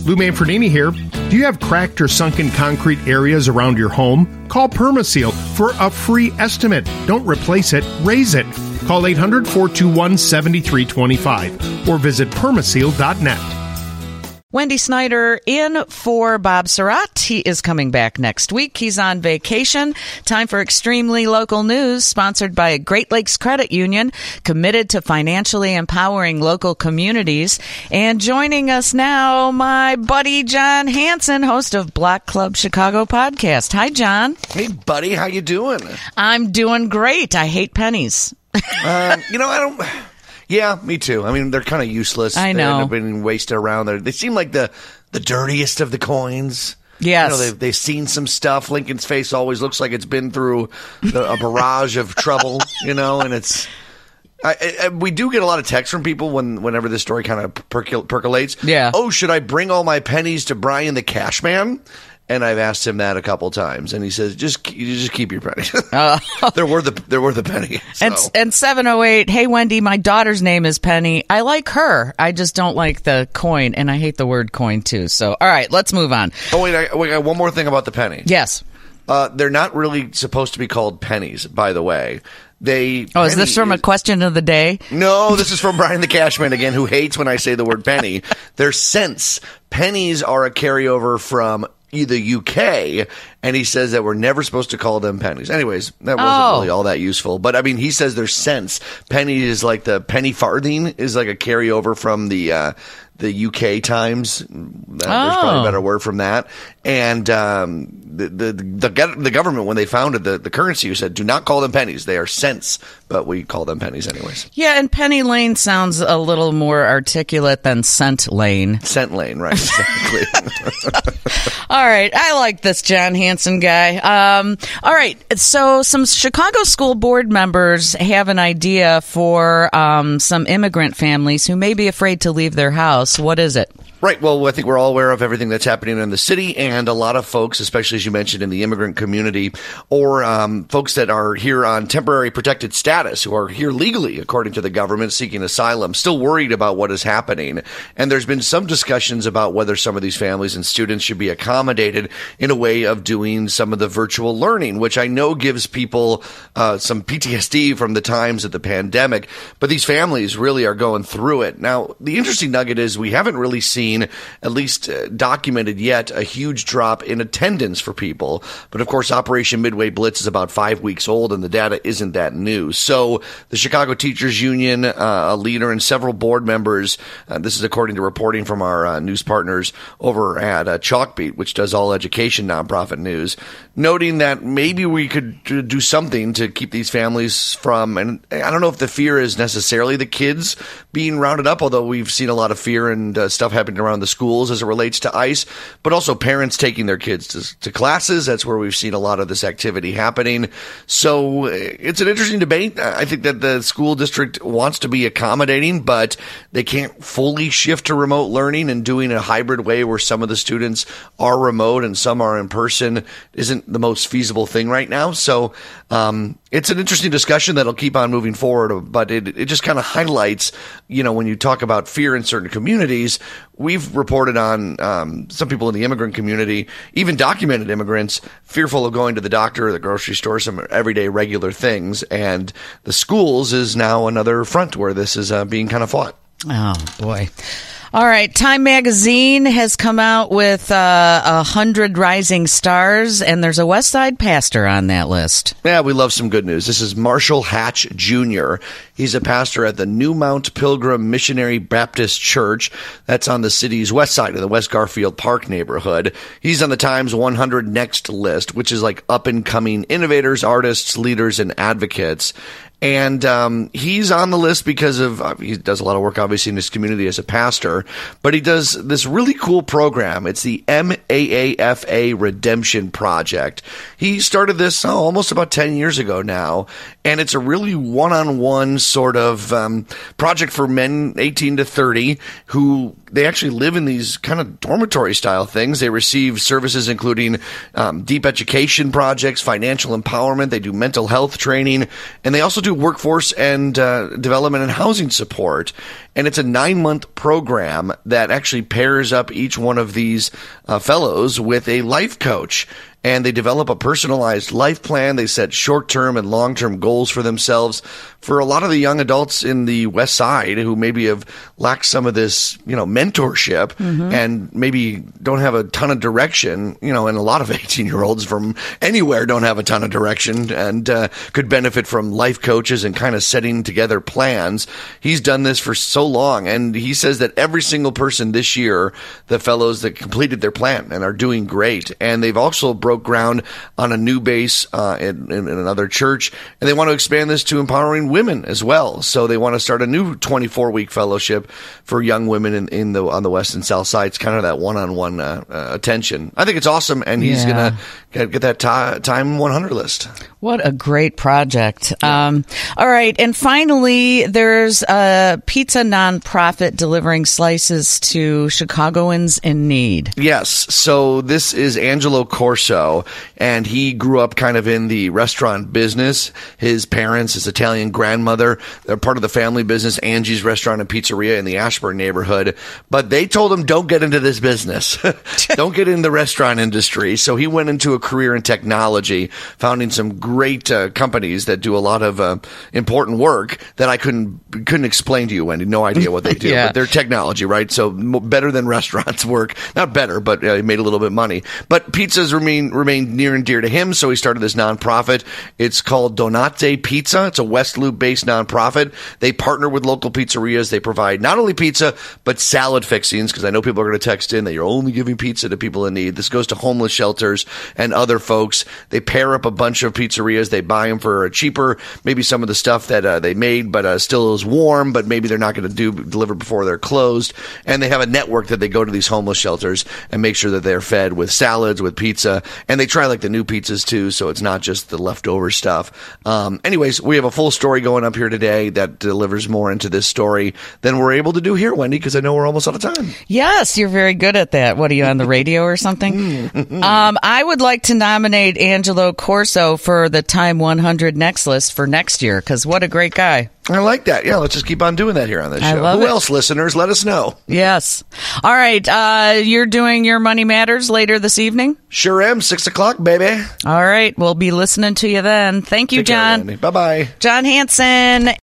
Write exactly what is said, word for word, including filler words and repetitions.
Lou Manfredini here. Do you have cracked or sunken concrete areas around your home? Call Permaseal for a free estimate. Don't replace it, raise it. Call eight hundred, four two one, seven three two five or visit permaseal dot net. Wendy Snyder in for Bob Surratt. He is coming back next week. He's on vacation. Time for Extremely Local News, sponsored by Great Lakes Credit Union, committed to financially empowering local communities. And joining us now, my buddy John Hanson, host of Block Club Chicago podcast. Hi, John. Hey, buddy. How you doing? I'm doing great. I hate pennies. um, you know, I don't... Yeah, me too. I mean, they're kind of useless. I know. They end up being wasted around there. They seem like the, the dirtiest of the coins. Yes. You know, they've, they've seen some stuff. Lincoln's face always looks like it's been through the, a barrage of trouble, you know, and it's... I, I, we do get a lot of texts from people when whenever this story kind of percol- percolates. Yeah. Oh, should I bring all my pennies to Brian the Cash Man? And I've asked him that a couple times, and he says, "Just, you just keep your pennies. Uh, they're worth a, they're worth a penny." So. And and seven oh eight. Hey, Wendy, my daughter's name is Penny. I like her. I just don't like the coin, and I hate the word coin too. So, all right, let's move on. Oh wait, I, wait, one more thing about the penny. Yes, uh, they're not really supposed to be called pennies, by the way. They oh, is this from is, a question of the day? No, this is from Brian the Cashman again, who hates when I say the word penny. They're cents. Pennies are a carryover from the U K, and he says that we're never supposed to call them pennies. Anyways, that wasn't oh. really all that useful. But, I mean, he says they're cents. Penny is like the penny farthing is like a carryover from the uh, the U K times. Uh, oh. There's probably a better word from that. And um, the, the the the government, when they founded the, the currency, you said, do not call them pennies. They are cents, but we call them pennies anyways. Yeah, and penny lane sounds a little more articulate than cent lane. Cent lane, right, exactly. All right, I like this John Hanson guy. Um, all right, so some Chicago school board members have an idea for um, some immigrant families who may be afraid to leave their house. What is it? Right. Well, I think we're all aware of everything that's happening in the city, and a lot of folks, especially as you mentioned in the immigrant community, or um, folks that are here on temporary protected status, who are here legally, according to the government, seeking asylum, still worried about what is happening. And there's been some discussions about whether some of these families and students should be accommodated in a way of doing some of the virtual learning, which I know gives people uh, some P T S D from the times of the pandemic. But these families really are going through it. Now, the interesting nugget is we haven't really seen, at least uh, documented yet, a huge drop in attendance for people. But of course, Operation Midway Blitz is about five weeks old, and the data isn't that new. So the Chicago Teachers Union, uh, a leader, and several board members, uh, this is according to reporting from our uh, news partners over at uh, Chalkbeat, which does all education nonprofit news, noting that maybe we could do something to keep these families from, and I don't know if the fear is necessarily the kids being rounded up, although we've seen a lot of fear and uh, stuff happening around the schools as it relates to ICE, but also parents taking their kids to, to classes. That's where we've seen a lot of this activity happening. So it's an interesting debate. I think that the school district wants to be accommodating, but they can't fully shift to remote learning, and doing a hybrid way where some of the students are remote and some are in person isn't the most feasible thing right now. So um, it's an interesting discussion that'll keep on moving forward, but it, it just kind of highlights, you know, when you talk about fear in certain communities, we've reported on um, some people in the immigrant community, even documented immigrants, fearful of going to the doctor or the grocery store, some everyday regular things. And the schools is now another front where this is uh, being kind of fought. Oh, boy. All right. Time Magazine has come out with uh, a hundred rising stars, and there's a West Side pastor on that list. Yeah, we love some good news. This is Marshall Hatch Junior He's a pastor at the New Mount Pilgrim Missionary Baptist Church. That's on the city's west side of the West Garfield Park neighborhood. He's on the Times one hundred Next list, which is like up-and-coming innovators, artists, leaders, and advocates. And um, he's on the list because of, uh, he does a lot of work, obviously, in his community as a pastor, but he does this really cool program. It's the M A A F A Redemption Project. He started this oh, almost about ten years ago now, and it's a really one-on-one sort of um, project for men eighteen to thirty who they actually live in these kind of dormitory-style things. They receive services including um, deep education projects, financial empowerment. They do mental health training, and they also do do workforce and uh, development and housing support. And it's a nine-month program that actually pairs up each one of these uh, fellows with a life coach. And they develop a personalized life plan. They set short-term and long-term goals for themselves. For a lot of the young adults in the West Side who maybe have lacked some of this, you know, mentorship mm-hmm. and maybe don't have a ton of direction, you know, and a lot of eighteen-year-olds from anywhere don't have a ton of direction and uh, could benefit from life coaches and kind of setting together plans. He's done this for so long, and he says that every single person this year, the fellows that completed their plan and are doing great, and they've also broke ground on a new base uh, in, in another church, and they want to expand this to empowering women as well. So they want to start a new twenty-four week fellowship for young women in, in the on the west and south sides, kind of that one-on-one uh, uh, attention. I think it's awesome, and he's yeah. going to get that t- Time one hundred list. What a great project. Yeah. Um, all right, and finally, there's a pizza nonprofit delivering slices to Chicagoans in need. Yes, so this is Angelo Corso, and he grew up kind of in the restaurant business. His parents, his Italian grandmother, they're part of the family business, Angie's Restaurant and Pizzeria in the Ashburn neighborhood. But they told him, don't get into this business. Don't get in the restaurant industry. So he went into a career in technology, founding some great uh, companies that do a lot of uh, important work that I couldn't couldn't explain to you, Wendy. No idea what they do. Yeah. But they're technology, right? So m- better than restaurants work. Not better, but uh, he made a little bit of money. But pizzas remain remain near and dear to him, so he started this nonprofit. It's called Donate Pizza. It's a West Loop-based nonprofit. They partner with local pizzerias. They provide not only pizza, but salad fixings, because I know people are going to text in that you're only giving pizza to people in need. This goes to homeless shelters and other folks. They pair up a bunch of pizzerias. They buy them for cheaper, maybe some of the stuff that uh, they made, but uh, still is warm, but maybe they're not going to do deliver before they're closed. And they have a network that they go to these homeless shelters and make sure that they're fed with salads, with pizza, and they try like the new pizzas too, so it's not just the leftover stuff. Um, anyways, we have a full story going up here today that delivers more into this story than we're able to do here, Wendy, because I know we're almost out of time. Yes, you're very good at that. What, are you on the radio or something? um, I would like to nominate Angelo Corso for the Time one hundred Next List for next year, because what a great guy. I like that. Yeah, let's just keep on doing that here on this show. I love Who it. else, listeners? Let us know. Yes. All right. Uh, you're doing Your Money Matters later this evening? Sure am. Six o'clock, baby. All right. We'll be listening to you then. Thank you, Take John. care, Bye-bye. John Hanson.